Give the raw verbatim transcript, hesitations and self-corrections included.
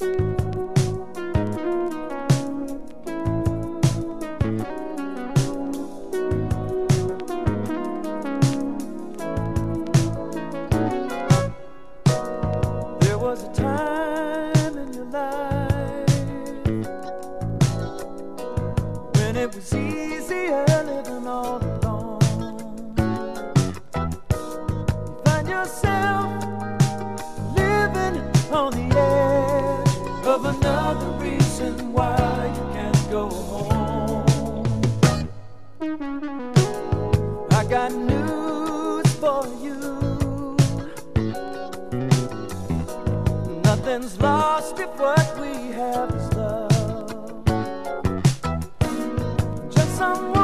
There was a time in your life when it was easier living all alone. You find yourself living on the edge of another reason why you can't go home. I got news for you. Nothing's lost if what we have is love. Just someone